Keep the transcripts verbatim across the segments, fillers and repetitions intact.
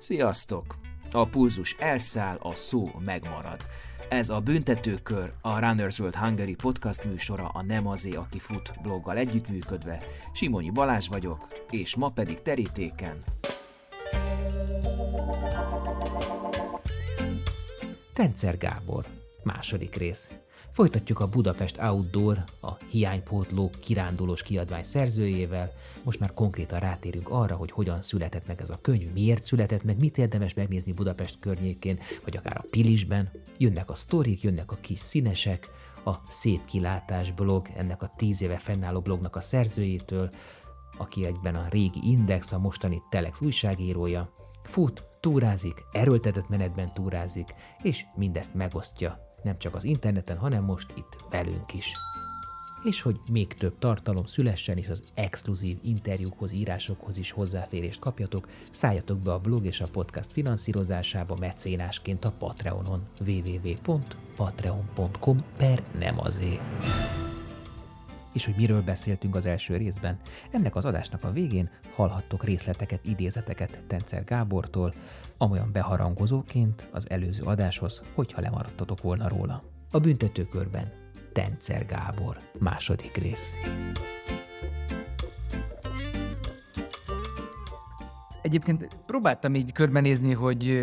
Sziasztok! A pulzus elszáll, a szó megmarad. Ez a Büntetőkör, a Runners World Hungary podcast műsora a Nem azé, aki fut bloggal együttműködve. Simonyi Balázs vagyok, és ma pedig terítéken Tencer Gábor, második rész. Folytatjuk a Budapest Outdoor, a hiánypótló kirándulós kiadvány szerzőjével. Most már konkrétan rátérünk arra, hogy hogyan született meg ez a könyv, miért született meg, mit érdemes megnézni Budapest környékén, vagy akár a Pilisben. Jönnek a sztorik, jönnek a kis színesek, a Szép Kilátás blog, ennek a tíz éve fennálló blognak a szerzőjétől, aki egyben a régi Index, a mostani Telex újságírója. Fut, túrázik, erőltetett menetben túrázik, és mindezt megosztja. Nem csak az interneten, hanem most itt velünk is. És hogy még több tartalom szülessen, és az exkluzív interjúkhoz, írásokhoz is hozzáférést kapjatok, szálljatok be a blog és a podcast finanszírozásába mecénásként a Patreonon double-u double-u double-u pont patreon pont com per nem azé. És hogy miről beszéltünk az első részben, ennek az adásnak a végén hallhattok részleteket, idézeteket Tencer Gábortól, amolyan beharangozóként az előző adáshoz, hogyha lemaradtatok volna róla. A Büntetőkörben Tencer Gábor, második rész. Egyébként próbáltam így körbenézni, hogy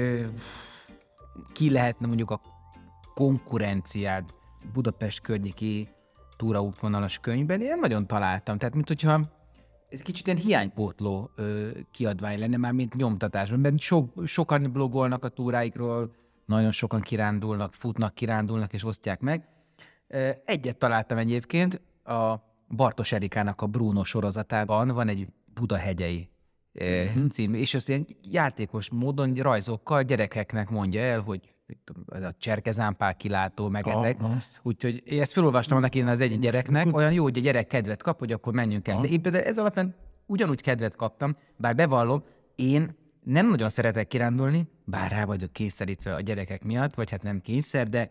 ki lehetne mondjuk a konkurenciád Budapest környéki túraútvonalas könyvben, én nagyon találtam. Tehát, mint hogyha ez kicsit ilyen hiánypótló ö, kiadvány lenne, már mint nyomtatásban, mert so, sokan blogolnak a túráikról, nagyon sokan kirándulnak, futnak, kirándulnak és osztják meg. Egyet találtam egyébként, a Bartos Erikának a Bruno sorozatában van egy Budahegyei mm-hmm. című, és azt ilyen játékos módon rajzokkal gyerekeknek mondja el, hogy a Cserkezámpál kilátó, meg ah, ezek. Ah. Úgyhogy én ezt felolvastam annak én az egy gyereknek, olyan jó, hogy a gyerek kedvet kap, hogy akkor menjünk el. Ah. De én például ez alapján ugyanúgy kedvet kaptam, bár bevallom, én nem nagyon szeretek kirándulni, bár rá vagyok kényszerítve a gyerekek miatt, vagy hát nem kényszer, de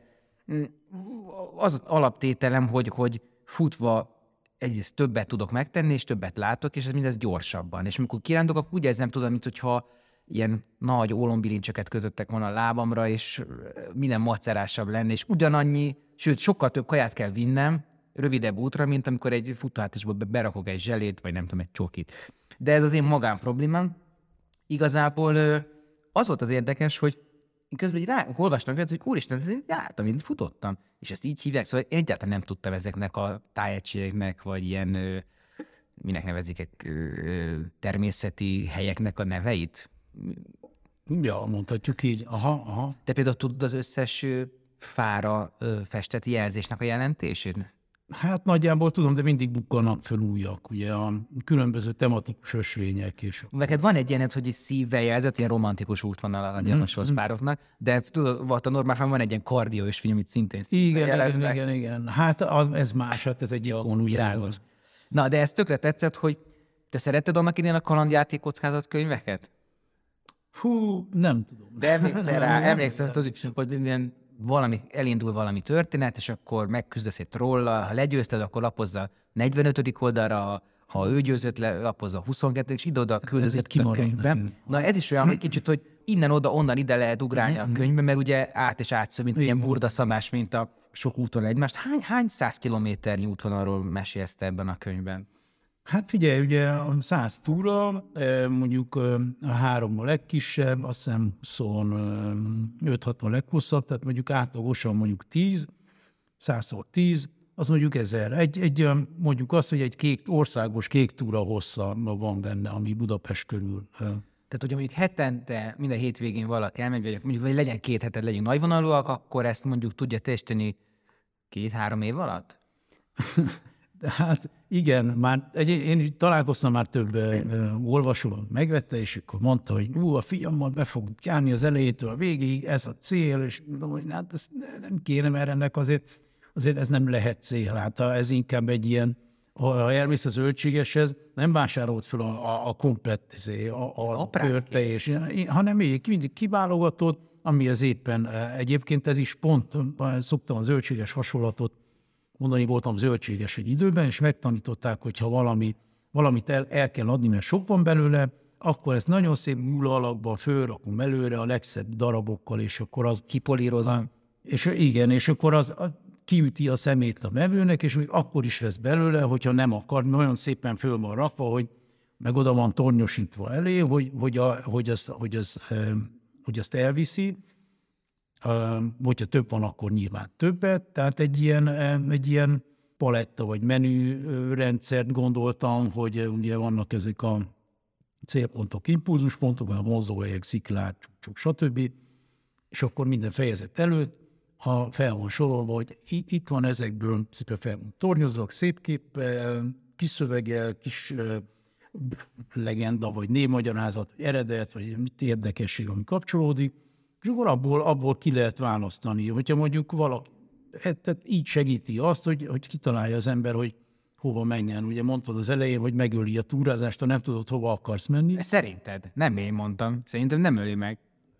az, az alaptételem, hogy, hogy futva egyrészt többet tudok megtenni, és többet látok, és ez mindez gyorsabban. És amikor kirándulok, akkor úgy érzem, tudom, mint hogyha ilyen nagy ólombilincseket kötöttek volna a lábamra, és minden macerásabb lenne, és ugyanannyi, sőt, sokkal több kaját kell vinnem rövidebb útra, mint amikor egy futóhátásból berakok egy zselét, vagy nem tudom, egy csokit. De ez az én magán problémám. Igazából az volt az érdekes, hogy én közben így rá, olvastam, hogy úristen, én jártam, én futottam, és ezt így hívják, szóval én egyáltalán nem tudtam ezeknek a tájegységeknek, vagy ilyen, minek nevezik, egy természeti helyeknek a neveit. Ja, mondhatjuk így. Aha, aha. Te például tudod az összes fára festett jelzésnek a jelentését? Hát nagyjából tudom, de mindig bukkanak föl újak, ugye a különböző tematikus ösvények is. Neked van egy ilyenet, hogy szívvel jelzett, ilyen romantikus útvonal a javasolsz mm-hmm. pároknak, de tudod, volt a normálban van egy ilyen kardió ösvény, amit szintén szívvel jeleznek. Igen, igen, igen. Hát ez más, hát ez egy ilyen úgy rához. Na, de ez tökre tetszett, hogy te szeretted annak idén a kalandjáték kockázat könyveket? Hú, nem tudom. De emlékszel rá, emlékszel, hogy, hogy ilyen valami, elindul valami történet, és akkor megküzdesz egy trollal, ha legyőzted, akkor lapozza negyvenötödik oldalra, ha ő győzött le, lapozza huszonkettő és ide-oda küldözött a könyvbe. Na ez is olyan, hogy kicsit, hogy innen-oda, onnan ide lehet ugrálni a könyvbe, mert ugye át és átsző, mint ilyen burdaszamás, mint a sok úton egymást. Hány, hány száz kilométernyi útvonalról mesélsz te ebben a könyvben? Hát figyelj, ugye a száz túra, mondjuk a három a legkisebb, azt hiszem huszonöt hat a leghosszabb, tehát mondjuk átlagosan mondjuk tíz, százszor tíz, az mondjuk ezer. Egy, egy, mondjuk azt, hogy egy kék, országos kék túra hossza van benne, ami Budapest körül. Tehát, hogyha mondjuk hetente, minden hétvégén valaki elmegy, vagy mondjuk vagy legyen két heted, legyünk nagyvonalúak, akkor ezt mondjuk tudja testeni két-három év alatt? Hát igen, már egy, én találkoztam már több uh, olvasóval, megvette, és akkor mondta, hogy ú, a fiammal be fogunk járni az elejétől a végig, ez a cél, és mondom, hogy hát ez nem kéne, mert ennek azért, azért ez nem lehet cél. Hát ez inkább egy ilyen, ha elmész az zöldségeshez, nem vásárolt fel a, a, a komplett a, a, a körte, és, hanem még mindig kiválogatod, ami az éppen egyébként ez is pont, szoktam a zöldséges hasonlatot mondani, voltam zöldséges egy időben, és megtanították, hogy ha valami, valamit el, el kell adni, mert sok van belőle, akkor ezt nagyon szép nulla alakban fölrakom előre a legszebb darabokkal, és akkor az... Kipolírozva. És igen, és akkor az kiüti a szemét a vevőnek, és még akkor is vesz belőle, hogyha nem akar, nagyon szépen föl van rakva, hogy meg oda van tornyosítva elé, hogy, hogy, a, hogy, azt, hogy, az, hogy azt elviszi. Hogyha több van, akkor nyilván többet. Tehát egy ilyen, egy ilyen paletta vagy menürendszert gondoltam, hogy ugye vannak ezek a célpontok, impulzuspontok, a mozóhelyek, sziklák, csúcsok, stb. És akkor minden fejezet előtt, ha fel van sorolva, hogy itt van ezekből, szépen fel van tornyozva, szép kép, kis szöveggel, kis legenda, vagy névmagyarázat, vagy eredet, vagy mit érdekesség, ami kapcsolódik, és akkor abból, abból ki lehet választani. Hogyha mondjuk valaki, tehát így segíti azt, hogy, hogy kitalálja az ember, hogy hova menjen. Ugye mondtad az elején, hogy megöli a túrázást, ha nem tudod, hova akarsz menni. Szerinted? Nem én mondtam. Szerintem nem öli meg.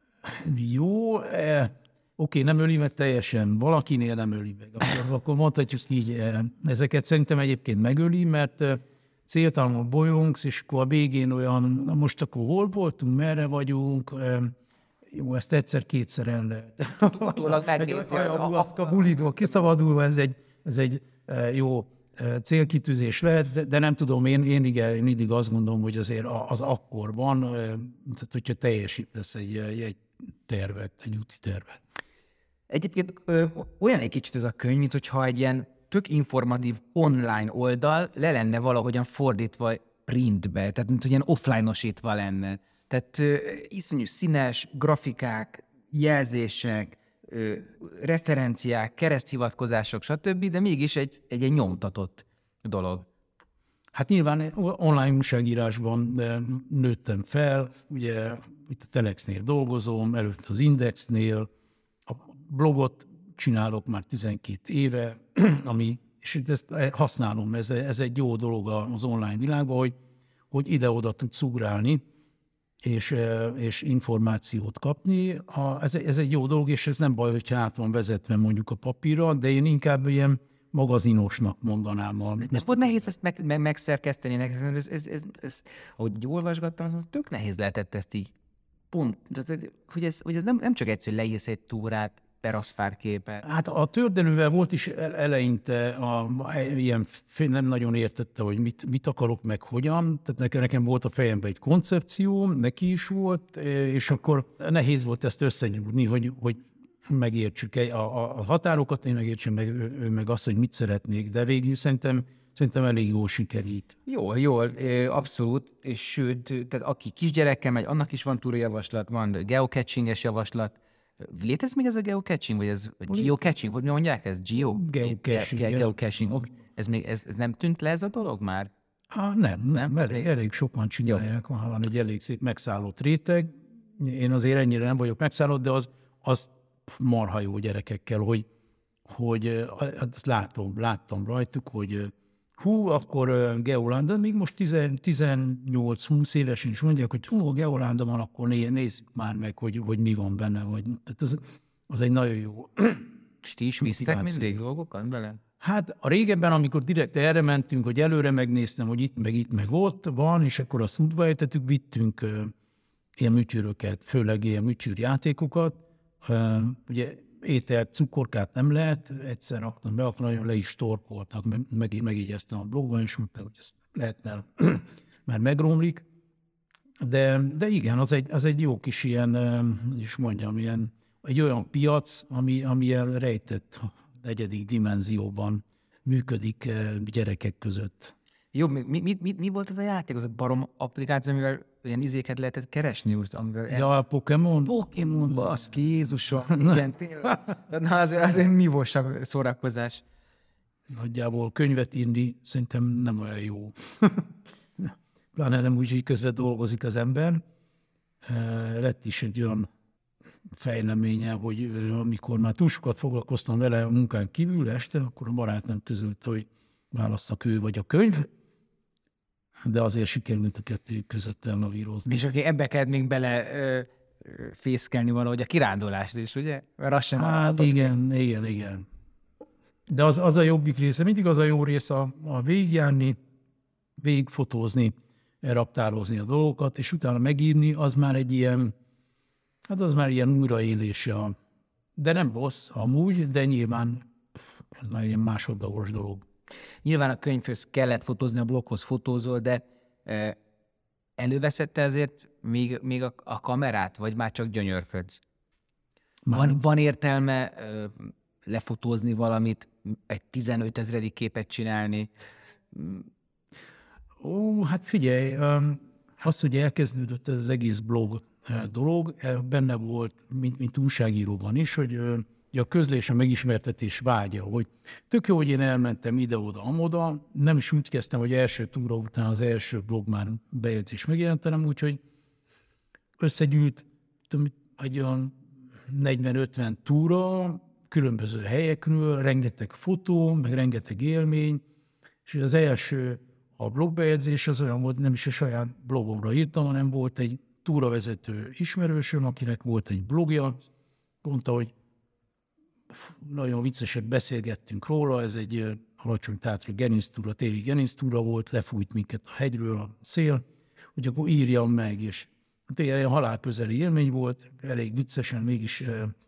Jó, eh, oké, nem öli meg teljesen. Valakinél nem öli meg. Akkor, akkor mondhatjuk így, eh, ezeket szerintem egyébként megöli, mert eh, céltalanul bolyongsz, és akkor a végén olyan, na most akkor hol voltunk, merre vagyunk, eh, jó, ezt egyszer-kétszer el lehet. Utólag megnézi. A buliból kiszabadulva, ez egy, ez egy jó célkitűzés lehet, de, de nem tudom, én, én, igen, én mindig azt gondolom, hogy azért az akkorban, tehát hogyha teljesítesz egy, egy tervet, egy úti tervet. Egyébként ö, olyan egy kicsit ez a könyv, mint hogyha egy ilyen tök informatív online oldal le lenne valahogyan fordítva printbe, tehát mint hogy ilyen offline-osítva lenne. Tehát ö, iszonyú színes grafikák, jelzések, ö, referenciák, kereszthivatkozások, stb., de mégis egy, egy, egy nyomtatott dolog. Hát nyilván online újságírásban nőttem fel, ugye itt a Telexnél dolgozom, előtt az Indexnél, a blogot csinálok már tizenkét éve, ami, és ezt használom, ez, ez egy jó dolog az online világban, hogy, hogy ide-oda tudsz ugrálni, és, és információt kapni. A, ez, ez egy jó dolog, és ez nem baj, hogyha át van vezetve mondjuk a papírra, de én inkább ilyen magazinosnak mondanám. A... Ez volt nehéz ezt meg, meg, megszerkeszteni, ez, ez, ez, ez, ahogy olvasgattam, az tök nehéz lehetett ezt így pont, tehát, hogy ez, hogy ez nem, nem csak egyszerű, hogy leírsz egy túrát, teraszfárképet. Hát a történővel volt is eleinte, a, a, ilyen nem nagyon értette, hogy mit, mit akarok meg hogyan, tehát nekem, nekem volt a fejemben egy koncepció, neki is volt, és akkor nehéz volt ezt összenyúrni, hogy, hogy megértsük a, a, a határokat, én megértsem meg, ő, ő meg azt, hogy mit szeretnék, de végül szerintem, szerintem elég jól sikerít. Jól, jól, abszolút, és sőt, tehát aki kisgyerekkel megy, annak is van túrajavaslat, van geocachinges javaslat. Létezik még ez a geocaching, vagy ez a geocaching, hogy mi mondják ez? Geo? Geocaching. Ge- geocaching. Okay. Ez, még, ez, ez nem tűnt le ez a dolog már? Ah, nem, nem, nem elég, elég sokan csinálják, van, van egy elég szép megszállott réteg. Én azért ennyire nem vagyok megszállott, de az, az marha jó gyerekekkel, hogy, hogy azt látom, láttam rajtuk, hogy hú, akkor Geoland, de még most tizennyolc-húsz évesen is mondják, hogy hú, Geoland van, akkor nézzük már meg, hogy, hogy mi van benne. Vagy, tehát az, az egy nagyon jó. És ti is visztek mindig dolgokat bele? Hát a régebben, amikor direkt erre mentünk, hogy előre megnéztem, hogy itt, meg itt, meg ott van, és akkor azt útba ejtettük, vittünk uh, ilyen műtyűröket, főleg ilyen műtyűrjátékokat. Uh, ugye ételt, cukorkát nem lehet, egyszer raktam be, akkor nagyon le is torkoltak, meg, megigyeztem a blogban, és mondta, hogy ezt lehetne, már megromlik. De, de igen, az egy, az egy jó kis ilyen, is mondjam, ilyen, egy olyan piac, ami, ami ilyen rejtett negyedik dimenzióban működik gyerekek között. Jó, mi, mi, mi, mi volt az a játék? Az a barom applikáció, amivel ilyen izéket lehetett keresni? Amivel ja, el... a Pokémon? Pokémon, baszki, Jézusom. Igen, tényleg. Na, azért, azért mi volt szórakozás? Nagyjából könyvet írni szerintem nem olyan jó. Pláne nem úgy, hogy közben dolgozik az ember. Lett is egy olyan fejleménye, hogy amikor már túl sokat foglalkoztam vele a munkán kívül este, akkor a barátnőm közölte, hogy válasszak ő vagy a könyv, de azért sikerült a kettő között elnavírozni. És aki ebbe kell még bele ö, fészkelni valahogy a kirándulást is, ugye? Mert azt sem hát igen, ki. igen, igen. De az, az a jobbik része, mindig az a jó része a, a végigjárni, végigfotózni, elraptározni a dolgokat, és utána megírni, az már egy ilyen, hát az már ilyen újraélése. De nem rossz amúgy, de nyilván ez már ilyen másodlagos dolog. Nyilván a könyvhöz kellett fotózni, a bloghoz fotózol, de e, előveszette ezért még, még a, a kamerát, vagy már csak gyönyörködsz? Van, van értelme e, lefotózni valamit, egy tizenötezredik képet csinálni? Ó, hát figyelj, az, hogy elkezdődött ez az egész blog dolog, benne volt, mint, mint újságíróban is, hogy a közlés, a megismertetés vágya, hogy tök jó, hogy én elmentem ide-oda, amoda, nem is úgy kezdtem, hogy első túra után az első blog már bejegyzés megjelentem, úgyhogy összegyűjt tudom, egy olyan negyven-ötven túra, különböző helyekről, rengeteg fotó, meg rengeteg élmény, és az első a blogbejegyzés az olyan volt, nem is a saját blogomra írtam, hanem volt egy túravezető ismerősöm, akinek volt egy blogja, mondta, hogy nagyon vicceset beszélgettünk róla, ez egy alacsony tátra gerinctúra, téli gerinctúra volt, lefújt minket a hegyről a szél, hogy akkor írjam meg, és tényleg egy halálközeli élmény volt, elég viccesen mégis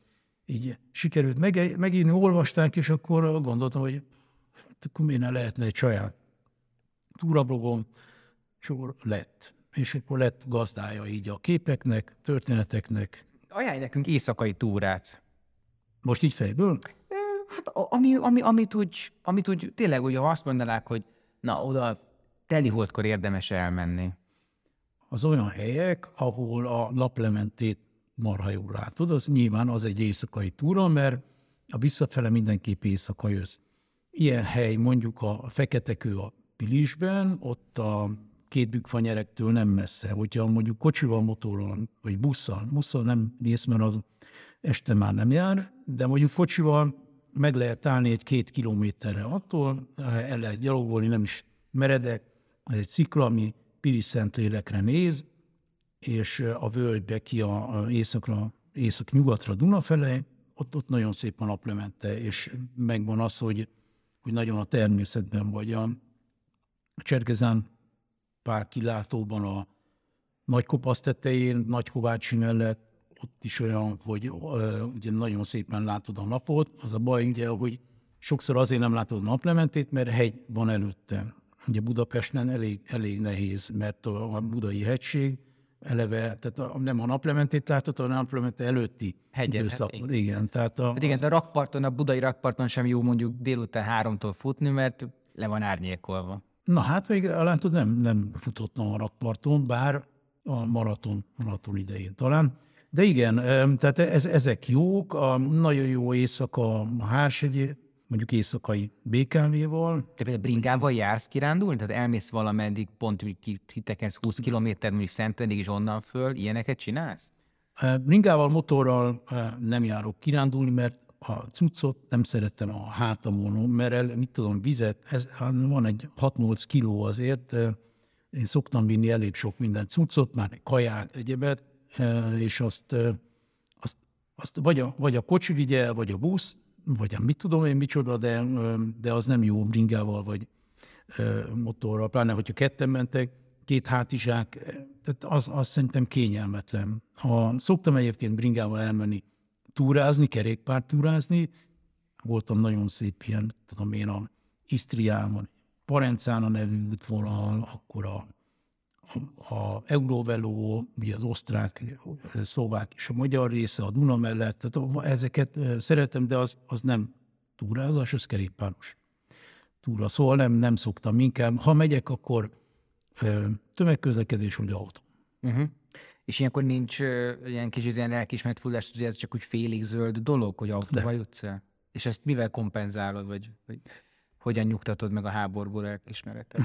így sikerült meg, megírni, olvasták, és akkor gondoltam, hogy akkor miért ne lehetne egy saját túrablogom, és akkor lett. És akkor lett gazdája így a képeknek, történeteknek. Ajánlj nekünk éjszakai túrát. Most így fejből? Hát ami, ami, amit, úgy, amit úgy tényleg, úgy, ha azt mondanák, hogy na, oda teliholdkor érdemes elmenni. Az olyan helyek, ahol a naplementét marha jól látod, az nyilván az egy éjszakai túra, mert a visszafele mindenképp éjszaka jössz. Ilyen hely mondjuk a Feketekő a Pilisben, ott a két bükkfanyerektől nem messze. Hogyha mondjuk kocsival, motorral, vagy busszal, busszal nem mész, mert az este már nem jár, de mondjuk kocsival meg lehet állni egy két kilométerre attól, el lehet gyalogolni, nem is meredek, ez egy szikla, ami Pilis-Szentlélekre néz, és a völgybe ki a, a északra, észak-nyugatra Duna felé, ott, ott nagyon szép a naplemente, és megvan az, hogy, hogy nagyon a természetben vagy. A Cserkezán pár kilátóban a Nagykopasz tetején, Nagykovácsi mellett, ott is olyan, hogy ugye nagyon szépen látod a napot. Az a baj, ugye, hogy sokszor azért nem látod a naplementét, mert hegy van előtte. Ugye Budapesten elég, elég nehéz, mert a budai hegység eleve, tehát a, nem a naplementét látod, hanem a naplemente előtti időszakot. Igen, tehát a, hát igen, a rakparton, a budai rakparton sem jó mondjuk délután háromtól futni, mert le van árnyékolva. Na hát még látod, nem, nem futottam a rakparton, bár a maraton, maraton idején talán. De igen, tehát ez, ezek jók, a nagyon jó éjszaka a Hárshegyi, mondjuk éjszakai bé ká vé-val. Te például bringával jársz kirándulni? Tehát elmész valameddig, pont úgy kitekezz húsz kilométer, mondjuk Szentendig, és onnan föl, ilyeneket csinálsz? Bringával, motorral nem járok kirándulni, mert a cuccot nem szerettem a hátamon, mert el, mit tudom, vizet, ez, van egy hat-nyolc kiló azért, én szoktam vinni elég sok minden cuccot, már kaját, egyebet, és azt, azt, azt vagy, a, vagy a kocsi vigye el, vagy a busz, vagy a mit tudom én micsoda, de, de az nem jó bringával, vagy motorral, pláne, hogyha ketten mentek, két hátizsák, tehát az, az szerintem kényelmetlen. Ha szoktam egyébként bringával elmenni túrázni, kerékpártúrázni, voltam nagyon szép ilyen, tudom én, a Isztriában, Parencána nevű útvonal, akkor a a Eurovelo, ugye az osztrák, szlovák és a magyar része, a Duna mellett, tehát ezeket szeretem, de az, az nem túrázás, az kerékpáros túra. Szóval nem, nem szoktam inkább. Ha megyek, akkor tömegközlekedés vagy autó. Uh-huh. És ilyenkor nincs uh, ilyen kicsit ilyen lelkiismeret fullás, hogy ez csak úgy félig zöld dolog, hogy autóval jutsz el? És ezt mivel kompenzálod, vagy, vagy hogyan nyugtatod meg a háborúból lelkiismeretet?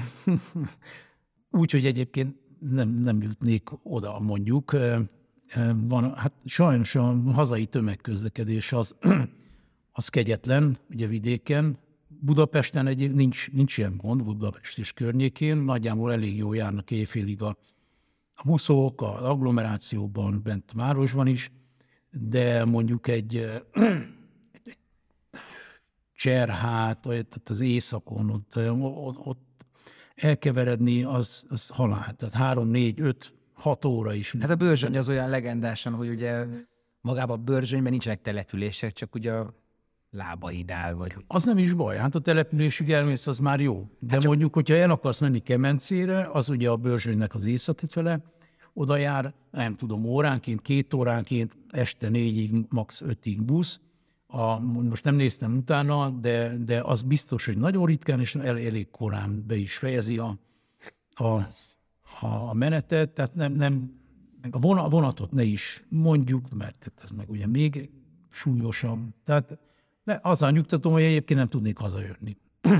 Úgy, hogy egyébként nem, nem jutnék oda, mondjuk. Van, hát sajnos a hazai tömegközlekedés az, az kegyetlen, ugye vidéken. Budapesten egy, nincs, nincs ilyen gond, Budapest és környékén. Nagyjából elég jól járnak éjfélig a, a buszok, az agglomerációban, bent a városban is, de mondjuk egy, egy Cserhát, tehát az északon, ott, ott elkeveredni, az, az halál. Tehát három, négy, öt, hat óra is. Hát a Börzsöny az olyan legendásan, hogy ugye magában a Börzsönyben nincsenek települések, csak ugye a lábaidál, vagy... Az nem is baj, hát a településig elmész, az már jó. De hát mondjuk, hogyha el akarsz menni Kemencére, az ugye a Börzsönynek az északi fele, oda jár, nem tudom, óránként, két óránként, este négyig, max. ötig busz. A, most nem néztem utána, de, de az biztos, hogy nagyon ritkán és el, elég korán be is fejezi a, a, a menetet, tehát nem, nem meg a vonatot ne is mondjuk, mert ez meg ugye még súlyosabb. Tehát azzal nyugtatom, hogy egyébként nem tudnék hazajönni.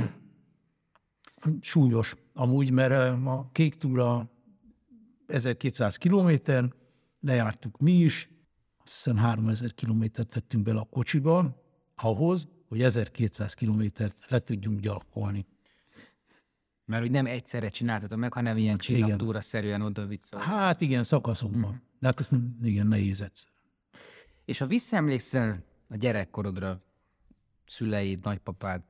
Súlyos amúgy, mert a Kék túra ezerkétszáz kilométer, lejártuk mi is, azt hiszem háromezer kilométert tettünk bele a kocsiba, ahhoz, hogy ezerkétszáz kilométert le tudjunk gyalogolni. Mert hogy nem egyszerre csináltatok meg, hanem ilyen csillagtúra-szerűen oda-vissza. Hát igen, szakaszokban. Mm. De hát ezt nem, igen, nehéz egyszer. És ha visszaemlékszel a gyerekkorodra, szüleid, nagypapád,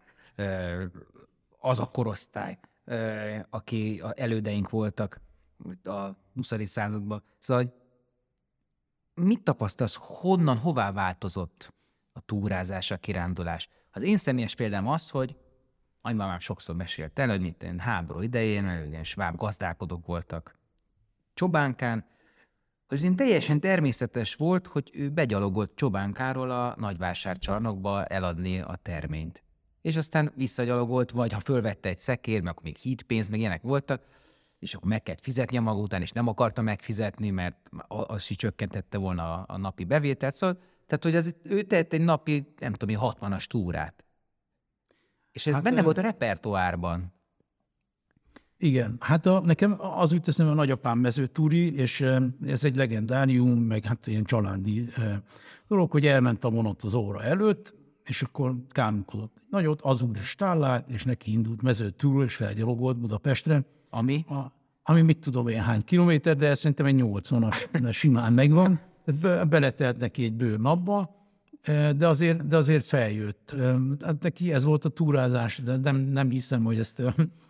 az a korosztály, aki elődeink voltak a huszadik században. Szóval mit tapasztalsz, honnan, hová változott a túrázás, a kirándulás? Az én személyes példám az, hogy nagymamám sokszor mesélt el, hogy mint én háború idején, mert ilyen sváb gazdálkodók voltak Csobánkán, hogy ez teljesen természetes volt, hogy ő begyalogolt Csobánkáról a nagyvásárcsarnokba eladni a terményt. És aztán visszagyalogolt, vagy ha fölvette egy szekér, meg akkor még hídpénz, meg ilyenek voltak, és akkor meg kellett fizetni a maga után, és nem akarta megfizetni, mert az is csökkentette volna a, a napi bevételt. Szóval, tehát, hogy az, ő tett egy napi, nem tudom, hatvanas túrát. És ez hát, benne volt a repertoárban. Igen, hát a, nekem az úgy teszem, a nagyapám mezőtúri, és ez egy legendárium, meg hát ilyen családi dolog, hogy elment a vonat az óra előtt, és akkor kármunkodott nagyot, az úgy stállát, és neki indult mezőtúrról, és felgyalogolt Budapestre. Ami? A, ami mit tudom én hány kilométer, de szerintem egy nyolcvanas simán megvan. Tehát beletelt neki egy bő napba, de azért, de azért feljött. Hát neki ez volt a túrázás, de nem, nem hiszem, hogy ezt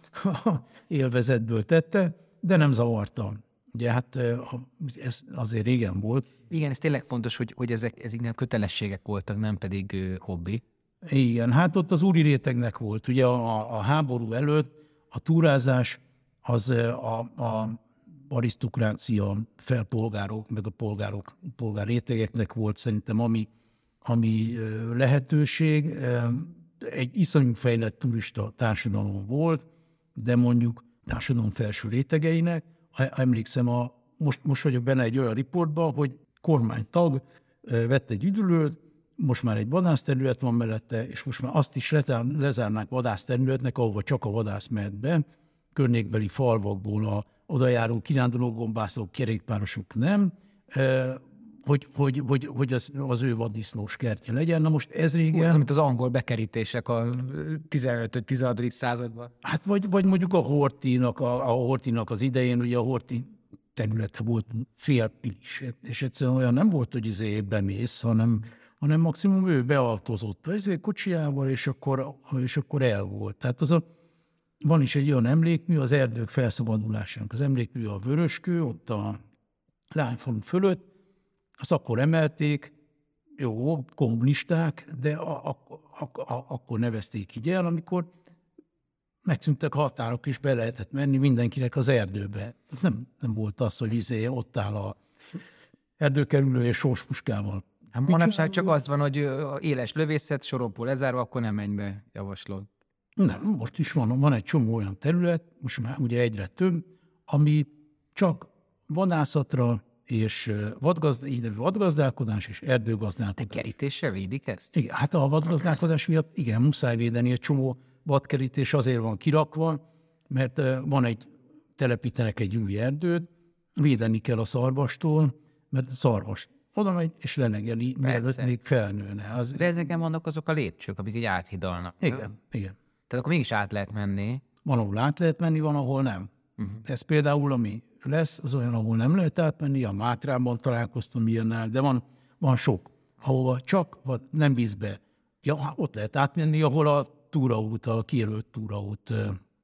élvezetből tette, de nem zavarta. Ugye hát ez azért régen volt. Igen, ez tényleg fontos, hogy, hogy ezek, ezek nem kötelességek voltak, nem pedig uh, hobbi. Igen, hát ott az úri rétegnek volt. Ugye a, a háború előtt a túrázás az a, a arisztokrácia felpolgárok, meg a polgárok, polgár rétegeknek volt szerintem, ami, ami lehetőség. Egy iszonyú fejlett turista társadalom volt, de mondjuk társadalom felső rétegeinek, ha emlékszem, a, most, most vagyok benne egy olyan riportban, hogy kormánytag vett egy üdülőt, most már egy vadászterület van mellette, és most már azt is lezárnák vadászterületnek, ahova csak a vadász mehet be, környékbeli falvakból a odajáró kiránduló gombászok, kerékpárosok nem, hogy, hogy, hogy, hogy az, az ő vaddisznós kertje legyen. Na most ez régen... Ez, mint az angol bekerítések a tizenötödik-tizenhatodik században. Hát vagy, vagy mondjuk a Horthynak, a, a Horthynak az idején, ugye a Horthy területe volt félpilis, és egyszerűen olyan nem volt, hogy izé bemész, hanem, hanem maximum ő bealtozott az kocsijával, és akkor, és akkor el volt. Tehát az a, van is egy olyan emlékmű, az erdők felszabadulásának az emlékmű a Vöröskő, ott a Lányfalu fölött, azt akkor emelték, jó, kommunisták, de a, a, a, a, akkor nevezték így el, amikor megszűntek határok, és be lehetett menni mindenkinek az erdőbe. Nem, nem volt az, hogy izé, ott áll a erdőkerülő és sorspuskával. Hát manapság csak az van, hogy éles lövészet, sorompó lezárva, akkor nem menj be, javaslod. Nem, most is van, van egy csomó olyan terület, most már ugye egyre több, ami csak vadászatra és vadgazd, vadgazdálkodás és erdőgazdálkodás. De kerítéssel védik ezt? Igen, hát a vadgazdálkodás miatt igen, muszáj védeni, egy csomó vadkerítés azért van kirakva, mert van egy, telepítenek egy új erdőt, védeni kell a szarvastól, mert a szarvas oda megy és lenegeli, mert ez még felnőne. Az... De ezeken vannak azok a lépcsők, amik így áthidalnak. Igen, nem? igen. Tehát akkor mégis át lehet menni. Van, ahol át lehet menni, van, ahol nem. Uh-huh. Ez például, ami lesz, az olyan, ahol nem lehet átmenni, a Mátrában találkoztam ilyennel, de van, van sok, ahova csak vagy nem vízbe. Ja, ott lehet átmenni, ahol a túraút, a kijelölt túraút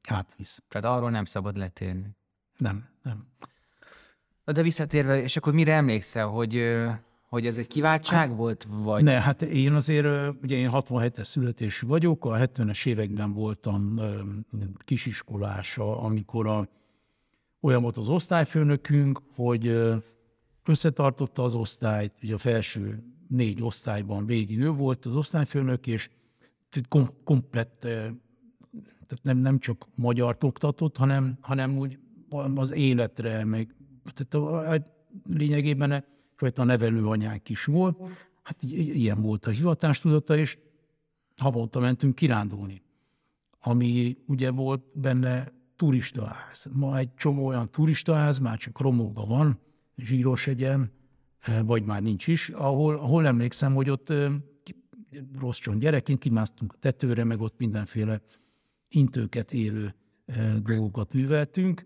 átvisz. Tehát arról nem szabad letérni. Nem, nem. De visszatérve, és akkor mire emlékszel, hogy, hogy ez egy kiváltság hát, volt? Vagy? Ne, hát én azért, ugye én hatvanhetes születésű vagyok, a hetvenes években voltam kisiskolás, amikor a, olyan volt az osztályfőnökünk, hogy összetartotta az osztályt, ugye a felső négy osztályban végig ő volt az osztályfőnök, és kom- komplett, tehát nem, nem csak magyart oktatott, hanem, hanem úgy az életre, meg tehát a, a, lényegében a nevelőanyánk is volt. Hát ilyen volt a hivatástudata, és havonta mentünk kirándulni, ami ugye volt benne turistaház. Ma egy csomó olyan turistaház, már csak Romokban van, Zsíroshegyen, vagy már nincs is, ahol, ahol emlékszem, hogy ott rossz csont gyerekként kimásztunk a tetőre, meg ott mindenféle intőket érő dolgokat műveltünk,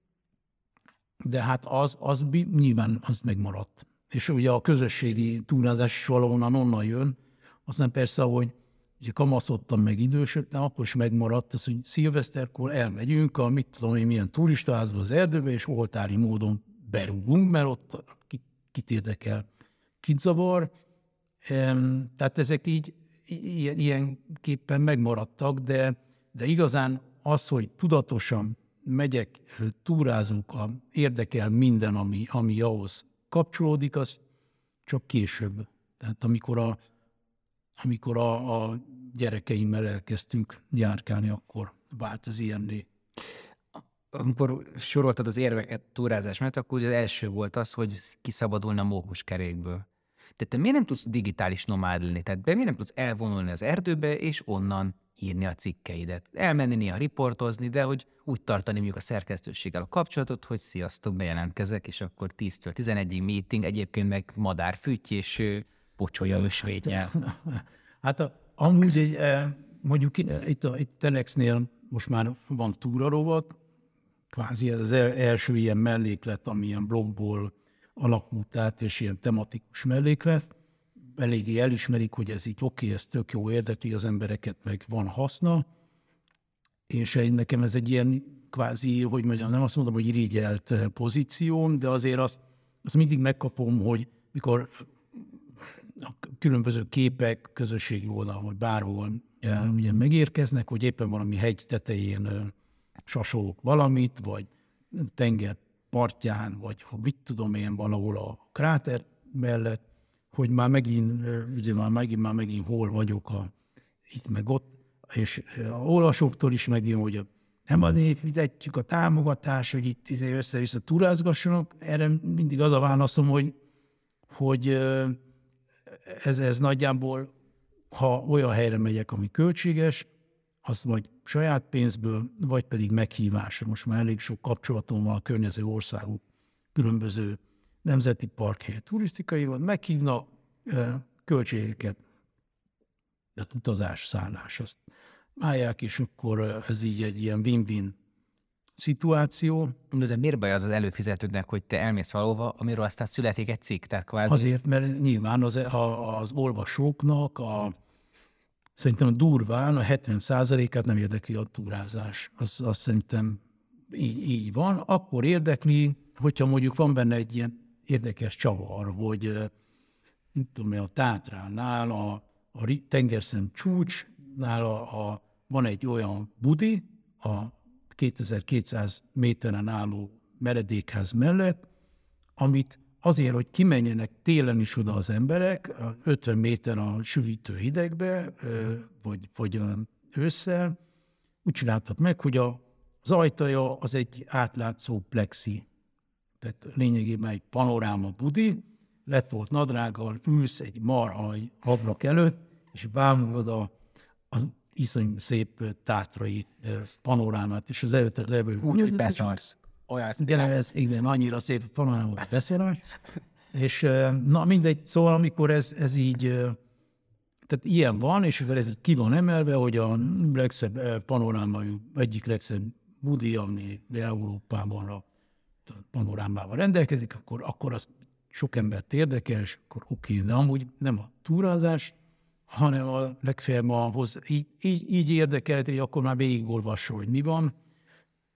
de hát az, az nyilván az megmaradt. És ugye a közösségi túrázás is valahonnan onnan jön, aztán persze, ahogy ugye kamaszodtam, meg idősödtem, akkor is megmaradt az, hogy szilveszterkor elmegyünk a mit tudom én milyen turistaházba az erdőbe, és oltári módon berúgunk, mert ott kit érdekel, kit zavar. Tehát ezek így ilyen, ilyenképpen megmaradtak, de, de igazán az, hogy tudatosan megyek, túrázunk, a, érdekel minden, ami, ami ahhoz kapcsolódik, az csak később. Tehát amikor a, amikor a, a gyerekeimmel elkezdtünk járkálni, akkor vált ez ilyenné. Amikor soroltad az érveket túrázás mellett, akkor ugye az első volt az, hogy kiszabadulna a mókuskerékből. De te miért nem tudsz digitális nomád lenni? Tehát be miért nem tudsz elvonulni az erdőbe, és onnan írni a cikkeidet? Elmenni néha riportozni, de hogy úgy tartani mondjuk a szerkesztőséggel a kapcsolatot, hogy sziasztok, bejelentkezek, és akkor tíztől tizenegyig meeting, egyébként meg madárfütty, és pocsolya ösvényel. Hát a, amúgy egy, mondjuk itt a itt Telexnél most már van túrarovat, kvázi ez az első ilyen melléklet, ami ilyen blogból alakult át, és ilyen tematikus melléklet. Eléggé elismerik, hogy ez így oké, ez tök jó, érdekli az embereket, meg van haszna. És nekem ez egy ilyen kvázi, hogy mondjam, nem azt mondom, hogy irigyelt pozícióm, de azért azt, azt mindig megkapom, hogy mikor a különböző képek, közösségi oldalon, vagy bárhol ilyen megérkeznek, hogy éppen valami hegy tetején sasolok valamit, vagy tenger partján, vagy mit tudom én, valahol a kráter mellett, hogy már megint, ugye már megint, már megint hol vagyok, a, itt meg ott, és a olvasóktól is megjön, hogy a, nem azért fizetjük a támogatást, hogy itt össze-vissza turázgassanak. Erre mindig az a válaszom, hogy, hogy ez, ez nagyjából, ha olyan helyre megyek, ami költséges, azt vagy saját pénzből, vagy pedig meghívásra. Most már elég sok kapcsolatom van a környező országok, különböző nemzeti parkhelyek, turisztikai van, meghívnak költségeket, de utazás, szállás, azt állják, és akkor ez így egy ilyen win-win szituáció. De, de miért baj az az előfizetődnek, hogy te elmész valahova, amiről aztán születik egy cikk? Tehát kvázi... Azért, mert nyilván az, a, az olvasóknak a szerintem a durván a hetven százalékát nem érdekli a túrázás. Azt, azt szerintem így, így van. Akkor érdekli, hogyha mondjuk van benne egy ilyen érdekes csavar, hogy mit tudom én, a Tátránál, a, a tengerszem csúcsnál a, a, van egy olyan budi, a kétezer-kétszáz méteren álló meredékház mellett, amit azért, hogy kimenjenek télen is oda az emberek, ötven méter a süvítő hidegbe, vagy, vagy ősszel, úgy csináltak meg, hogy a, az ajtaja az egy átlátszó plexi. Tehát lényegében egy panoráma budi, lett volt nadrággal, ülsz egy marha ablak előtt, és bámulod a, az iszonyú szép tátrai panorámát, és az előtted levő... Úgy, hogy beszarsz. Igen, ez igen, annyira szép panoráma, hogy beszélek. És na mindegy, szóval amikor ez, ez így, tehát ilyen van, és ez ki van emelve, hogy a legszebb panorámajú, egyik legszebb budi, ami Európában a panorámával rendelkezik, akkor, akkor az sok embert érdekel, és akkor oké, de amúgy nem a túrázás, hanem a legfeljebb ahhoz így, így, így érdekelt, hogy akkor már végigolvassa, hogy mi van,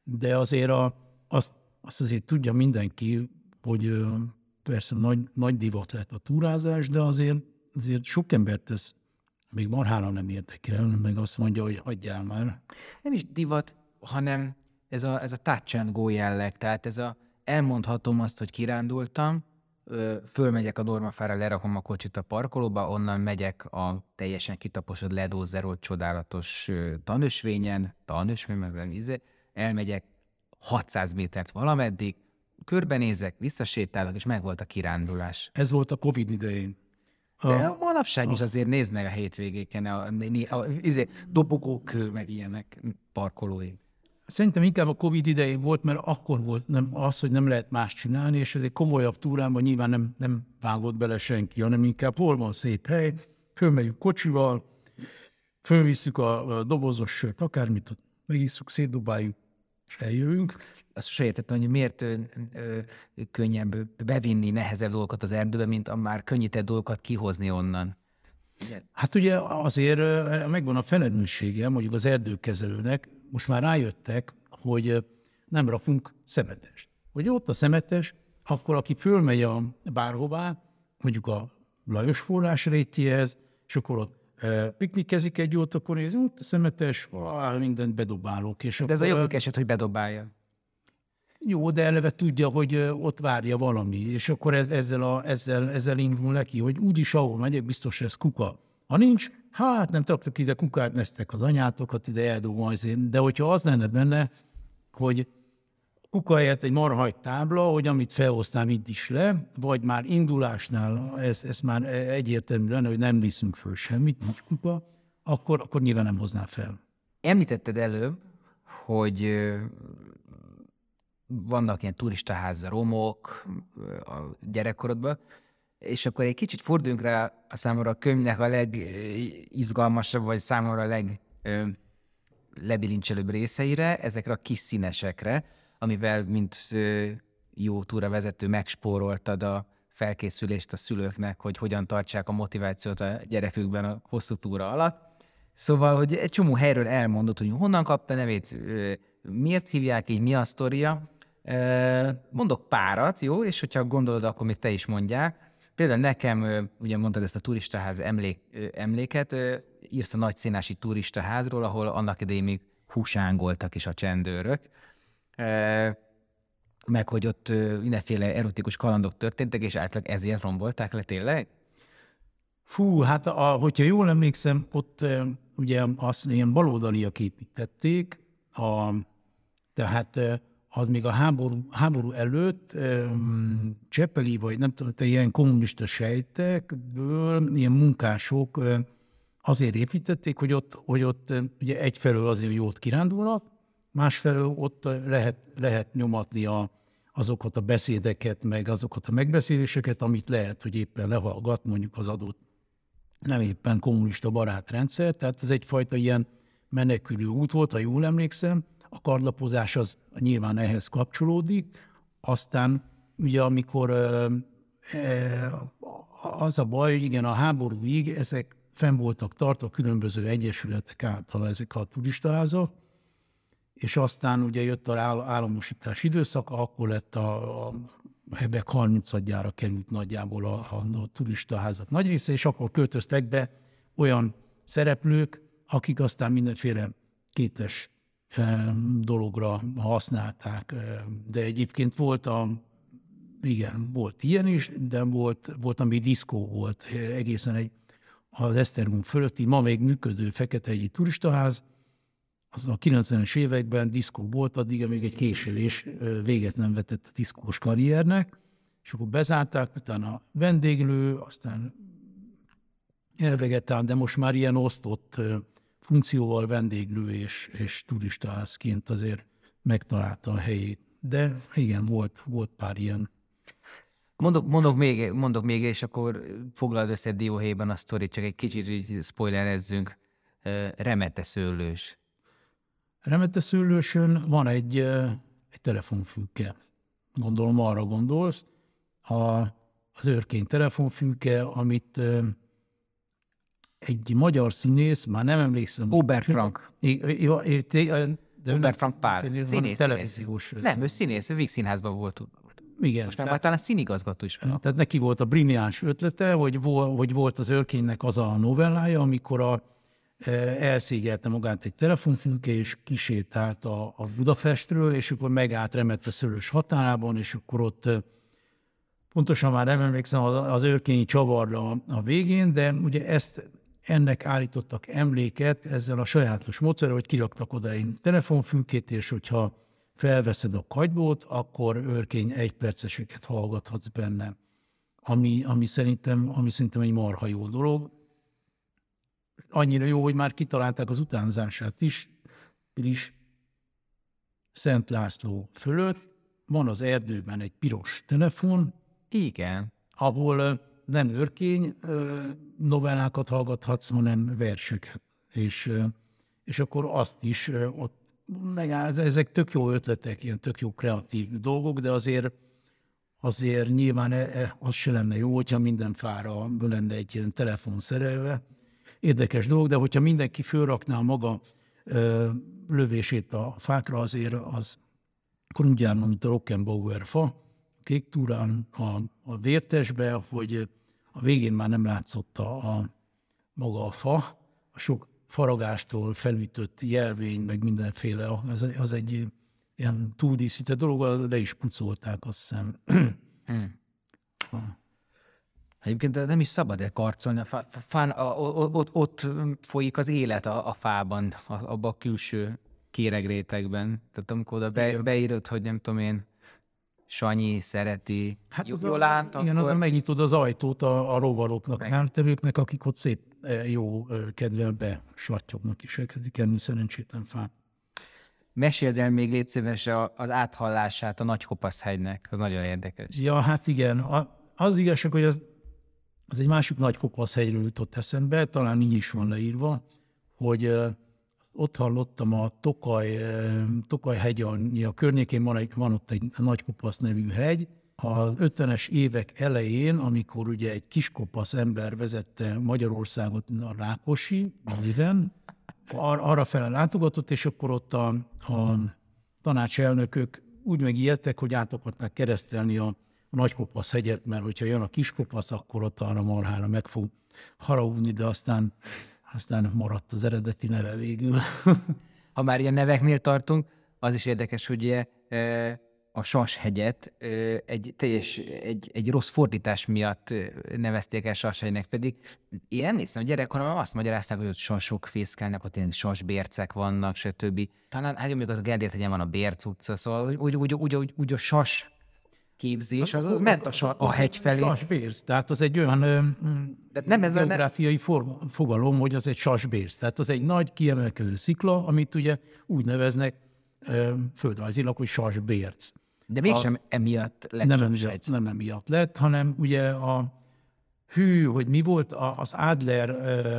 de azért a, azt, azt azért tudja mindenki, hogy persze nagy, nagy divat lett a túrázás, de azért, azért sok embert ez még marhára nem érdekel, meg azt mondja, hogy hagyjál már. Nem is divat, hanem ez a, ez a touch and go jelleg, tehát ez a elmondhatom azt, hogy kirándultam, fölmegyek a Dormafára, lerakom a kocsit a parkolóba, onnan megyek a teljesen kitaposod, ledózerolt, csodálatos tanösvényen, tanösvény, meg íze, elmegyek hatszáz métert valameddig, körbenézek, visszasétálok, és meg volt a kirándulás. Ez volt a Covid idején. A, De a manapság a, is azért néznek a hétvégéken, a, a, a, a, a dobogók, meg ilyenek, parkolói. Szerintem inkább a Covid idején volt, mert akkor volt nem, az, hogy nem lehet más csinálni, és ez egy komolyabb túrában nyilván nem, nem vágott bele senki, hanem inkább hol van szép hely, fölmegyünk kocsival, fölvisszük a, a dobozos sört, akármit megisszuk, szétdobáljuk, és eljövünk. Azt sose értettem, hogy miért ö, ö, könnyebb bevinni nehezebb dolgokat az erdőbe, mint a már könnyített dolgokat kihozni onnan. Igen. Hát ugye azért megvan a felelőssége, mondjuk az erdőkezelőnek, most már rájöttek, hogy nem rakunk szemetest. Hogy ott a szemetes, akkor aki fölmegy a bárhová, mondjuk a Lajos forrás rétjéhez, és akkor ott piknikezik egy jót, akkor nézzünk, szemetes, mindent bedobálok. És de akkor, ez a jobbik eset, hogy bedobálja. Jó, de eleve tudja, hogy ott várja valami, és akkor ezzel, a, ezzel, ezzel indul neki, hogy úgyis ahol megyek, biztos ez kuka. Ha nincs, hát nem tartok ide kukát, neztek az anyátokat, ide eldobom azért. De hogyha az lenne benne, hogy kuka helyett egy marhagy tábla, hogy amit felhoztál, vidd is le, vagy már indulásnál ez, ez már egyértelmű lenne, hogy nem viszünk föl semmit, nincs kuka, akkor, akkor nyilván nem hoznál fel. Említetted előbb, hogy vannak ilyen turistaház romok a gyerekkorodban, és akkor egy kicsit forduljunk rá a számomra a könyvnek a legizgalmasabb, vagy számomra a leglebilincselőbb részeire, ezekre a kis színesekre, amivel, mint jó túravezető, megspóroltad a felkészülést a szülőknek, hogy hogyan tartsák a motivációt a gyerekükben a hosszú túra alatt. Szóval, hogy egy csomó helyről elmondod, hogy honnan kapta nevét, miért hívják így, mi a sztoria. Mondok párat, jó? És hogyha gondolod, akkor még te is mondják. Például nekem, ugye mondtad ezt a turistaház emlék, emléket, írsz a nagyszínási turistaházról, ahol annak idején még húsángoltak is a csendőrök, meg hogy ott mindenféle erotikus kalandok történtek, és átlag ezért rombolták le tényleg? Fú, hát a, hogyha jól emlékszem, ott ugye azt ilyen baloldaliak építették, a, tehát az még a háború, háború előtt um, Csepeli, vagy nem tudom, te ilyen kommunista sejtekből ilyen munkások um, azért építették, hogy ott, hogy ott um, ugye egyfelől azért jót kirándulnak, másfelől ott lehet, lehet nyomatni a, azokat a beszédeket, meg azokat a megbeszéléseket, amit lehet, hogy éppen lehallgat mondjuk az adott nem éppen kommunista barátrendszer, tehát ez egyfajta ilyen menekülő út volt, ha jól emlékszem. A kardlapozás az nyilván ehhez kapcsolódik, aztán ugye amikor az a baj, hogy igen, a háborúig ezek fenn voltak tartva különböző egyesületek által ezek a turistaházak, és aztán ugye jött a államosítás időszaka, akkor lett a, a ebben harmincadjára került nagyjából a, a, a turistaházak nagy része, és akkor költöztek be olyan szereplők, akik aztán mindenféle kétes dologra használták, de egyébként volt a, igen, volt ilyen is, de volt, volt ami diszkó volt, egészen egy, az Esztergom fölötti, ma még működő Feketehegyi turistaház, az a kilencvenes években diszkó volt, addig még egy késélés véget nem vetett a diszkós karriernek, és akkor bezárták, utána vendéglő, aztán elvegetál, de most már ilyen osztott funkcióval vendéglő és, és turistaházként azért megtalálta a helyét. De igen, volt, volt pár ilyen. Mondok, mondok, még, mondok még, és akkor foglald össze dióhéjban a sztorit, csak egy kicsit így spoilerezzünk. Remeteszőlős. Remeteszőlősön van egy, egy telefonfülke. Gondolom arra gondolsz. A, az őrkény telefonfülke, amit egy magyar színész, már nem emlékszem. Hubert Frank. De Hubert Frank Pál. Színész, színész. Televíziós. Nem, ő színész, ő Víg Színházban volt. Igen. Most már tehát, talán színigazgató is van. Tehát neki volt a brilliáns ötlete, hogy, vol, hogy volt az Örkénynek az a novellája, amikor a, elszégyelte magát egy telefonfülke, és kisétált a, a Budapestről, és akkor megállt Remete Szőlős határában, és akkor ott pontosan már nem emlékszem az örkényi csavarra a végén, de ugye ezt ennek állítottak emléket ezzel a sajátos módszerrel, hogy kiraktak oda egy telefonfülkét, és hogyha felveszed a kagylót, akkor Örkény egyperceseket hallgathatsz benne. Ami, ami, szerintem, ami szerintem egy marha jó dolog. Annyira jó, hogy már kitalálták az utánzását is, is Szent László fölött. Van az erdőben egy piros telefon. Igen. Ahol nem Örkény novellákat hallgathatsz, hanem verseket. És, és akkor azt is ott ezek tök jó ötletek, ilyen tök jó kreatív dolgok, de azért, azért nyilván az se lenne jó, hogyha minden fára lenne egy ilyen telefon szerelve. Érdekes dolog, de hogyha mindenki fölrakná a maga ö, lövését a fákra, azért az akkor úgy járna, mint a Rockenbauer fa, Kék túrán, a, a Vértesbe, hogy a végén már nem látszott a, a maga a fa, a sok faragástól felütött jelvény, meg mindenféle, az, az egy ilyen túldíszített dolog, le is pucolták, azt hiszem. Hmm. Egyébként nem is szabad elkarcolni. A fán, a, ott, ott folyik az élet a, a fában, abban a külső kéregrétegben. Tehát amikor oda be, beírod, hogy nem tudom én, Sanyi szereti hát Jolánt, akkor... Igen, akkor megnyitod az ajtót a, a rovaroknak, a hátterőknek, akik ott szép jó kedvel besattyognak is, elkezdik enni szerencsétlen fát. Meséld el még légy szíves az áthallását a Nagykopaszhegynek, az nagyon érdekes. Ja, hát igen, az igazság, hogy az, az egy másik Nagykopaszhegyről jutott eszembe, talán így is van leírva, hogy ott hallottam a Tokaj, Tokaj hegy, a környékén van, egy, van ott egy Nagykopasz nevű hegy. Az ötvenes évek elején, amikor ugye egy kiskopasz ember vezette Magyarországot, a Rákosi, néven, ar- arra fele látogatott, és akkor ott a, a tanácselnökök úgy megijedtek, hogy át akarták keresztelni a, a Nagykopasz hegyet, mert hogyha jön a kiskopasz, akkor ott arra marhára meg fog haragudni, de aztán Aztán maradt az eredeti neve végül. Ha már ilyen neveknél tartunk, az is érdekes, hogy a Sashegyet egy, teljes, egy, egy rossz fordítás miatt nevezték el Sashegynek, pedig én emlékszem, hogy gyerekkoromban azt magyarázták, hogy ott sasok fészkelnek, ott ilyen sasbércek vannak, stb. Talán hát még az a Gellért hegyen van a Bérc utca, szóval úgy, úgy, úgy, úgy, úgy a sas képzés, az, az ment a, a hegy felé. Sasbérc, tehát az egy olyan de nem ez geográfiai for, fogalom, hogy az egy sasbérc. Tehát az egy nagy kiemelkedő szikla, amit ugye úgy neveznek földrajzilag, hogy sasbérc. De mégsem a, emiatt lett nem emiatt, nem emiatt lett, hanem ugye a hű, hogy mi volt, az Adler...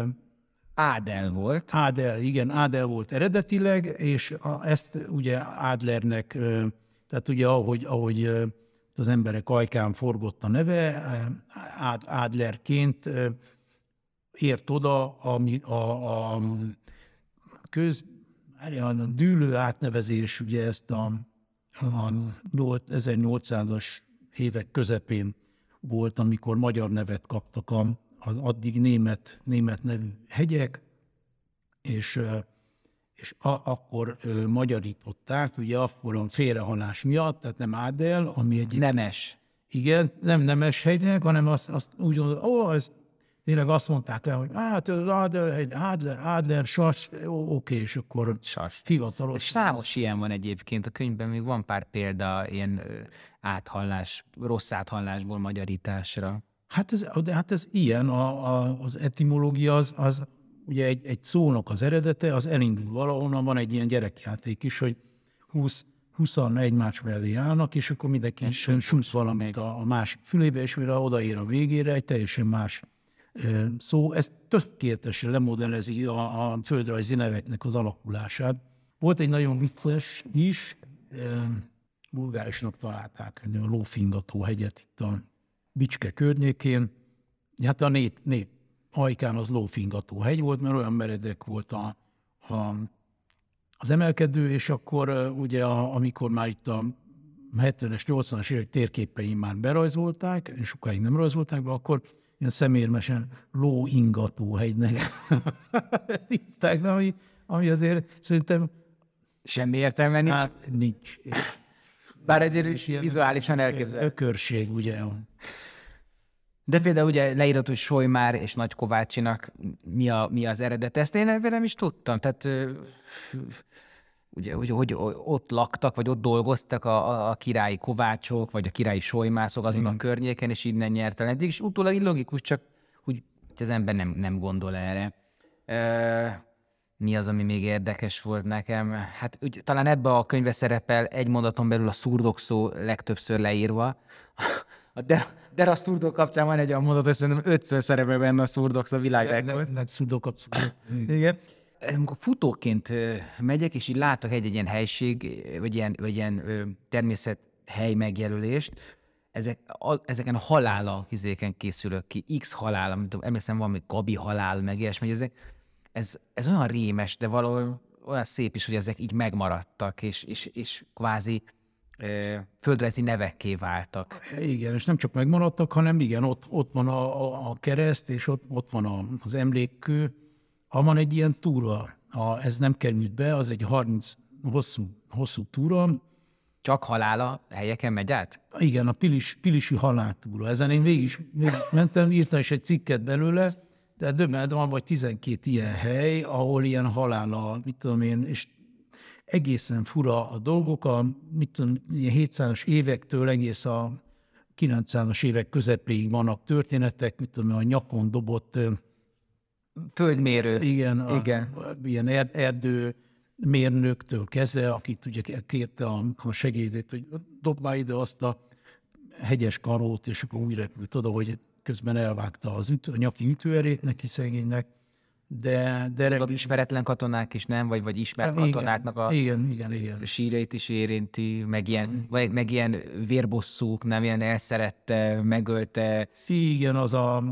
Ádel volt. Ádel, igen, Ádel volt eredetileg, és a, ezt ugye Adlernek, tehát ugye ahogy, ahogy az emberek ajkán forgott a neve, Adlerként ért oda a, a, a köz, a dűlő átnevezés, ugye ezt a, a ezernyolcszázas évek közepén volt, amikor magyar nevet kaptak a, az addig német, német nevű hegyek, és, és a, akkor ö, magyarították, ugye akkor a félrehalás miatt, tehát nem Ádel, ami egy... Nemes. Igen, nem nemes hegynek, hanem azt, azt úgy gondolod, ó, ez tényleg azt mondták el, hogy hát Adler, Adler, Adler, Sas, ó, oké, és akkor Sas. hivatalos. Számos ilyen van egyébként, a könyvben még van pár példa ilyen ö, áthallás, rossz áthallásból magyarításra. Hát ez, de hát ez ilyen, a, a, az etimológia az, az ugye egy, egy szónak az eredete, az elindul valahonnan, van egy ilyen gyerekjáték is, hogy húsz, húszan egymás mellé állnak, és akkor mindenki sújt valamit a, a másik fülébe, és mire odaér a végére, egy teljesen más e, szó. Ez tökéletesen lemodellezi a, a földrajzi neveknek az alakulását. Volt egy nagyon vicces is, e, vulgárisnak találták, a Lófingató hegyet itt a Bicske környékén. Hát a nép, nép ajkán az Lófingató hegy volt, mert olyan meredek volt a, a, az emelkedő, és akkor uh, ugye a, amikor már itt a hetvenes, nyolcvanas évek térképeim már berajzolták, és sokáig nem rajzolták be, akkor ilyen szemérmesen lóingató hegynek hívták, ami, ami azért szerintem Semmi értelme nincs. hát nincs. Bár ezért vizuálisan elképzelhető. Ökörség, ugye. De például ugye leírott, hogy Solymár és Nagy Kovácsinak mi, a, mi az eredet. Ezt én ebben nem is tudtam. Tehát ö, ugye, hogy, hogy ott laktak, vagy ott dolgoztak a, a, a királyi kovácsok, vagy a királyi solymászok azon a környéken, és innen nyert el eddig. És utólag így logikus, csak úgy az ember nem, nem gondol erre. Ö, mi az, ami még érdekes volt nekem? Hát úgy, talán ebbe a könyvbe szerepel egy mondaton belül a szurdok szó legtöbbször leírva. A Der- Dera szurdok kapcsán van egy olyan mondat, hogy szerintem ötször szerepel benne a szurdok szó világrekord. Legszurdokat. Igen. Amikor futóként ö, megyek, és így látok egy-egy ilyen helység, vagy ilyen, vagy ilyen ö, természethely megjelölést, ezek, a, ezeken a halála hizéken készülök ki, X halál, amit emlékszem, valami Gabi halál, meg ilyesmi, ezek, ez, ez olyan rémes, de valahol olyan szép is, hogy ezek így megmaradtak, és, és, és kvázi ö, földrajzi nevekké váltak. Igen, és nem csak megmaradtak, hanem igen, ott, ott van a, a, a kereszt, és ott, ott van a, az emlékkő. Ha van egy ilyen túra, a, ez nem került be, az egy harminc hosszú, hosszú túra. Csak halála helyeken megy át? Igen, a Pilis, Pilisi haláltúra. Ezen én végig is végig mentem, írtam is egy cikket belőle, de döbbenetem, van vagy tizenkét ilyen hely, ahol ilyen halála, mit tudom én, és egészen fura a dolgok, a mit tudom, ilyen hétszázas évektől egész a kilencszázas évek közepéig vannak történetek, mit tudom, a nyakon dobott Földmérő. igen, a, Igen. A, ilyen er, erdő mérnöktől kezdve, akit ugye kérte a, a segédét, hogy dob már ide azt a hegyes karót, és akkor úgy repült oda, hogy közben elvágta az ütő, a nyaki ütőerét neki szegénynek, de... de A ismeretlen katonák is nem, vagy, vagy ismert igen, katonáknak a igen, igen, igen. síreit is érinti, meg ilyen, vagy, meg ilyen vérbosszúk, nem ilyen elszerette, megölte. Igen, az a...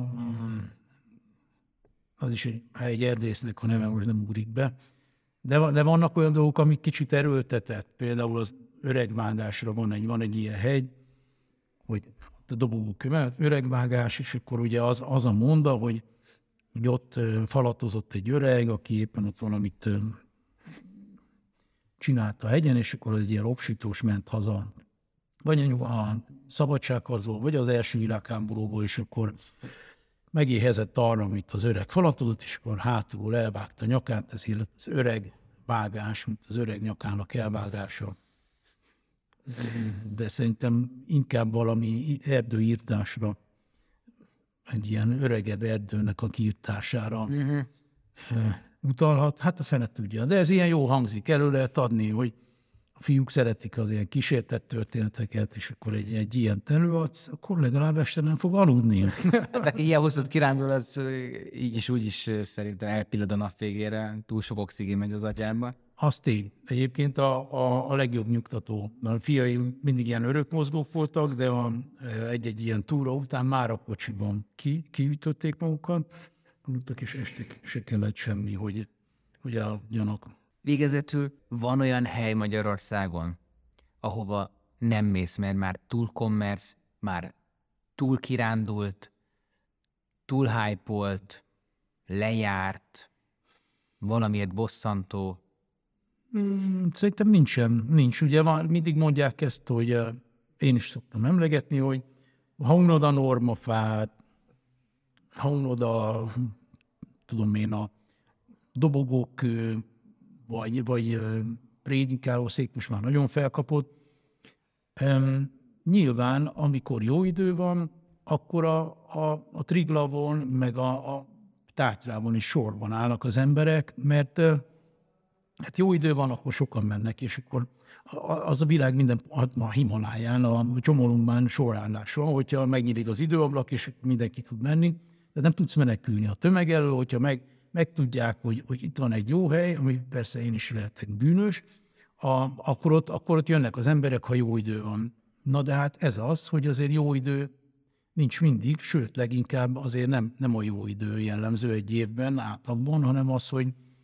Az is egy, egy erdésznek a neve, most nem ugrik be. De, de vannak olyan dolgok, amik kicsit erőltetett. Például az Öregvágásra van egy, van egy ilyen hegy, hogy a dobogók mellett Öregvágás, és akkor ugye az, az a monda, hogy, hogy ott falatozott egy öreg, aki éppen ott valamit csinált a hegyen, és akkor az egy ilyen obsítós ment haza. Vagy a szabadságharcból, vagy az első világháborúból, és akkor megéhezett arra, amit az öreg falatozott, és akkor hátul elvágta a nyakát, ez illet az öreg vágás, mint az öreg nyakának elvágása. De szerintem inkább valami erdőírtásra, egy ilyen öregebb erdőnek a kiirtására uh-huh. utalhat. Hát a fene tudja. De ez ilyen jó hangzik, elő lehet adni, hogy a fiúk szeretik az ilyen kísértett történeteket, és akkor egy, egy ilyen előadsz, akkor legalább este nem fog aludni. Hát aki ilyen hosszút kirándul, az így is úgy is szerintem elpillad a nap végére, túl sok oxigén megy az agyába. Az tény. Egyébként a, a, a legjobb nyugtató. A fiaim mindig ilyen örökmozgók voltak, de a, egy-egy ilyen túra után már a kocsiban ki, kiütötték magukat, aludtak, és esték se kellett semmi, hogy, hogy eladjanak. Végezetül van olyan hely Magyarországon, ahova nem mész, mert már túl kommersz, már túl kirándult, túl hype-olt, lejárt, valamiért bosszantó. Hmm, szerintem nincsen, nincs. Ugye van, mindig mondják ezt, hogy uh, én is szoktam emlegetni, hogy ha unod a normafát, ha unod a, tudom én, a dobogók, vagy, vagy uh, prédikálószék most már nagyon felkapott. Um, nyilván, amikor jó idő van, akkor a, a, a Triglavon, meg a, a Tátrában is sorban állnak az emberek, mert uh, hát jó idő van, akkor sokan mennek, és akkor az a világ minden, a Himaláján, a Csomolunkban sorállás van, hogyha megnyílik az időablak, és mindenki tud menni, de nem tudsz menekülni a tömeg elől, hogyha meg, megtudják, hogy, hogy itt van egy jó hely, ami persze én is lehetek bűnös, a, akkor, ott, akkor ott jönnek az emberek, ha jó idő van. Na de hát ez az, hogy azért jó idő nincs mindig, sőt, leginkább azért nem, nem a jó idő jellemző egy évben, átlagban, hanem az, hogy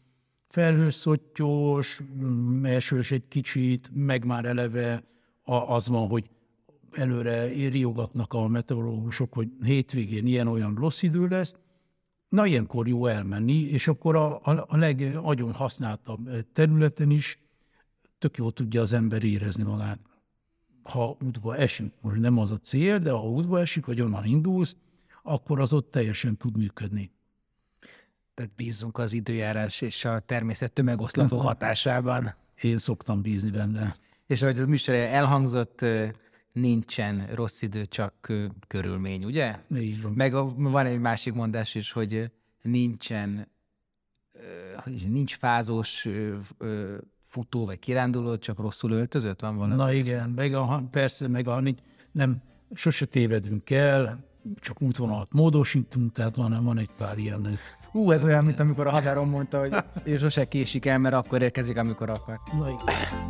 felhőszottyos, esős egy kicsit, meg már eleve az van, hogy előre riogatnak a meteorológusok, hogy hétvégén ilyen-olyan rossz idő lesz. Na, ilyenkor jó elmenni, és akkor a, a, a legnagyon használtabb területen is tök jól tudja az ember érezni magát. Ha útba esik, most nem az a cél, de ha útba esik, vagy onnan indulsz, akkor az ott teljesen tud működni. Tehát bízzunk az időjárás és a természet tömegoszlató hatásában. Én szoktam bízni benne. És ahogy az műsor elhangzott, nincsen rossz idő, csak körülmény, ugye? Így van. Meg a, van egy másik mondás is, hogy nincsen, hogy nincs fázós futó vagy kiránduló, csak rosszul öltözött, van valami? Na igen, meg a, persze, meg a, nem, sose tévedünk el, csak útvonalat módosítunk, tehát van, van egy pár ilyen. Hú, ez olyan, mint amikor a haverom mondta, hogy ő sose késik el, mert akkor érkezik, amikor akar. Na igen.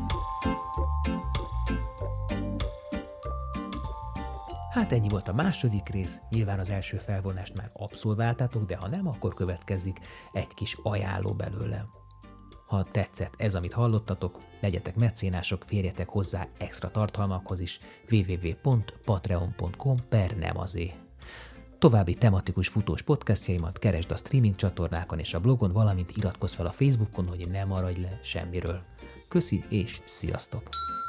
Hát ennyi volt a második rész, nyilván az első felvonást már abszolváltátok, de ha nem, akkor következik egy kis ajánló belőle. Ha tetszett ez, amit hallottatok, legyetek mecénások, férjetek hozzá extra tartalmakhoz is www pont patreon pont com per nemazé. További tematikus futós podcastjaimat keresd a streaming csatornákon és a blogon, valamint iratkozz fel a Facebookon, hogy ne maradj le semmiről. Köszi és sziasztok!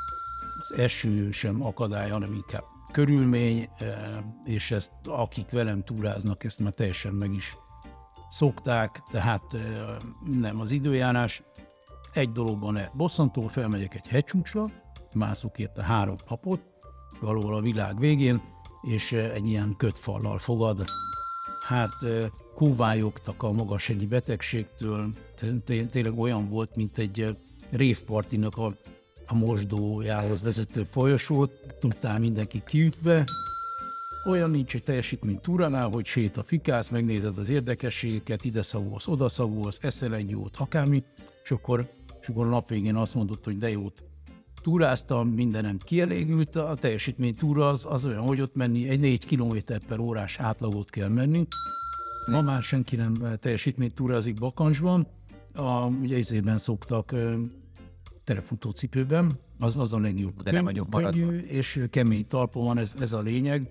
Az eső sem akadály, hanem inkább körülmény, és ezt akik velem túráznak, ezt már teljesen meg is szokták, tehát nem az időjárás. Egy dologban ne bosszantó, felmegyek egy hegycsúcsra, mászok érte három napot, valahol a világ végén, és egy ilyen kötfallal fogad. Hát kóvályogtak a magashegyi betegségtől, tényleg olyan volt, mint egy révpartinak a, a mosdójához vezető folyosót, tudtál mindenki kiütve. Olyan nincs egy teljesítmény túránál, hogy séta fikász, megnézed az érdekességeket, ide szagolsz, oda szagolsz, eszel egy jót, akármi, és akkor, és akkor a nap végén azt mondod, hogy de jót túráztam, mindenem kielégült, a teljesítmény túra az, az olyan, hogy ott menni, egy négy kilométer per órás átlagot kell menni. Ma már senki nem teljesítmény túrázik Bakancsban, a, ugye ezében szoktak terefutó cipőben, az, az a legjobb. De nem vagyok maradva. És kemény talpon van, ez, ez a lényeg.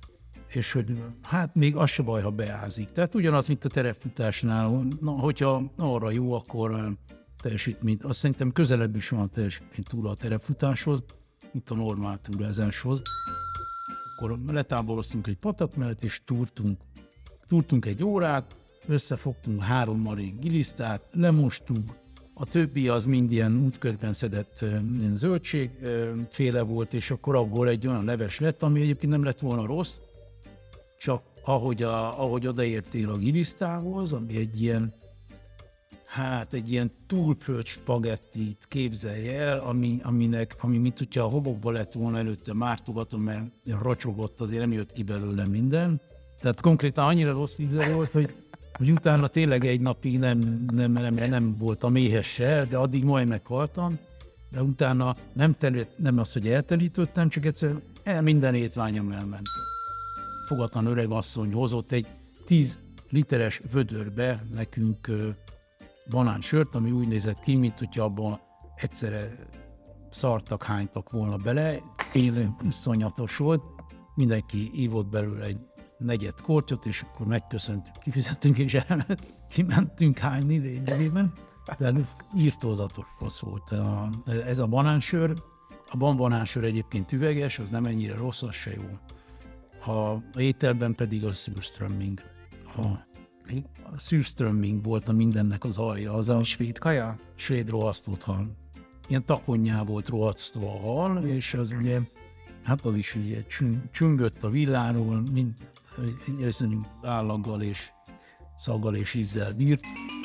És hogy hát még az se baj, ha beázik. Tehát ugyanaz, mint a terefutásnál, na, hogyha arra jó, akkor teljesítményt, azt szerintem közelebb is van a teljesítmény túra a terefutáshoz, mint a normál túrázáshoz. Akkor letáboroztunk egy patak mellett, és túrtunk. Túrtunk egy órát, összefogtunk három marék gilisztát, lemostunk, a többi az mind ilyen útközben szedett zöldségféle volt, és akkor abból egy olyan leves lett, ami egyébként nem lett volna rossz, csak ahogy, a, ahogy odaértél a gilisztához, ami egy ilyen, hát egy ilyen túlföld spagettit képzelj el, ami, aminek, ami mint hogyha a hobokba lett volna előtte mártogatom, mert racsogott, azért nem jött ki belőle minden. Tehát konkrétan annyira rossz íze volt, hogy, hogy utána tényleg egy napig nem, nem, nem, nem voltam éhes se, de addig majd meghaltam. De utána nem, terült, nem az, hogy eltelítődtem, csak egyszerűen el, minden étványom elment. Fogatlan öregasszony hozott egy tíz literes vödörbe nekünk banánsört, ami úgy nézett ki, mint hogyha abban egyszerre szartak, hánytak volna bele. Én iszonyatos volt, mindenki ívott belőle egy negyed kortyot, és akkor megköszöntünk, kifizettünk, és elment, kimentünk hányni lényegében. De írtózatos rossz volt. A, ez a banánsör, a banánsör egyébként üveges, az nem ennyire rossz, az se jó. Ha a ételben pedig a Surströmming. Ha a Surströmming volt a mindennek az alja. Az a svéd kaja? Svéd rohasztott hal. Ilyen takonnyá volt rohasztva a hal, és az ugye, hát az is ugye csüngött a villáról, mint állaggal és szaggal és ízzel bírt.